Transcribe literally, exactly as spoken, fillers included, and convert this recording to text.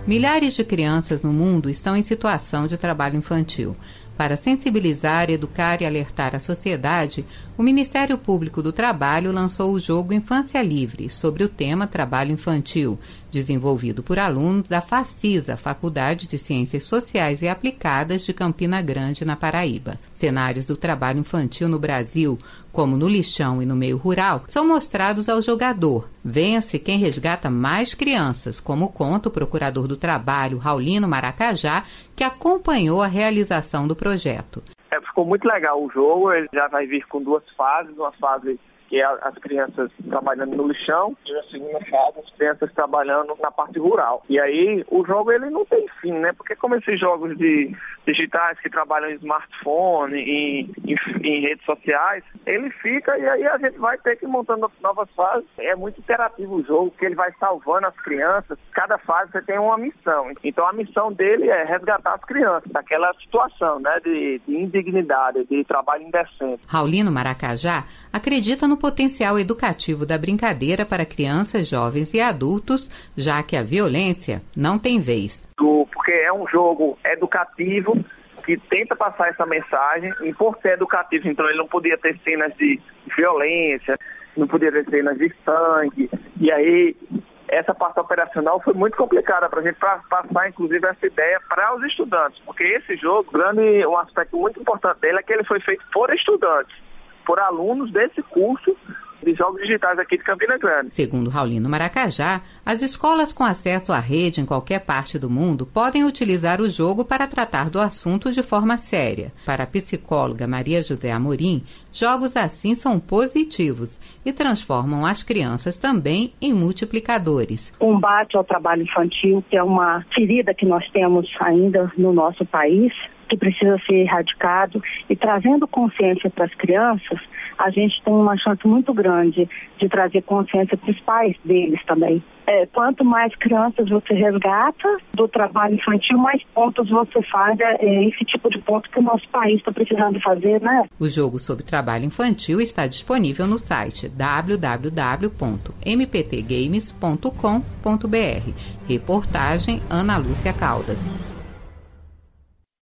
Milhares de crianças no mundo estão em situação de trabalho infantil. Para sensibilizar, educar e alertar a sociedade, o Ministério Público do Trabalho lançou o jogo Infância Livre, sobre o tema trabalho infantil, desenvolvido por alunos da FACISA, Faculdade de Ciências Sociais e Aplicadas de Campina Grande, na Paraíba. Cenários do trabalho infantil no Brasil, como no lixão e no meio rural, são mostrados ao jogador. Venha-se quem resgata mais crianças, como conta o procurador do trabalho, Raulino Maracajá, que acompanhou a realização do projeto. É, ficou muito legal o jogo, ele já vai vir com duas fases, uma fase que é as crianças trabalhando no lixão, e a segunda fase, as crianças trabalhando na parte rural. E aí, o jogo ele não tem fim, né? Porque como esses jogos de digitais que trabalham em smartphone, em, em, em redes sociais, ele fica e aí a gente vai ter que ir montando novas fases. É muito interativo o jogo, que ele vai salvando as crianças. Cada fase você tem uma missão. Então, a missão dele é resgatar as crianças daquela situação, né? De, de indignidade, de trabalho indecente. Raulino Maracajá acredita no potencial educativo da brincadeira para crianças, jovens e adultos, já que a violência não tem vez. Porque é um jogo educativo que tenta passar essa mensagem, e por ser educativo, então ele não podia ter cenas de violência, não podia ter cenas de sangue, e aí essa parte operacional foi muito complicada para a gente pra passar, inclusive, essa ideia para os estudantes, porque esse jogo, grande, um aspecto muito importante dele é que ele foi feito por estudantes, por alunos desse curso de jogos digitais aqui de Campina Grande. Segundo Raulino Maracajá, as escolas com acesso à rede em qualquer parte do mundo podem utilizar o jogo para tratar do assunto de forma séria. Para a psicóloga Maria José Amorim, jogos assim são positivos e transformam as crianças também em multiplicadores. Combate ao trabalho infantil, que é uma ferida que nós temos ainda no nosso país, que precisa ser erradicado, e trazendo consciência para as crianças, a gente tem uma chance muito grande de trazer consciência para os pais deles também. É, quanto mais crianças você resgata do trabalho infantil, mais pontos você faz. É esse tipo de ponto que o nosso país está precisando fazer, né? O jogo sobre trabalho infantil está disponível no site w w w ponto m p t games ponto com ponto b r. Reportagem Ana Lúcia Caldas.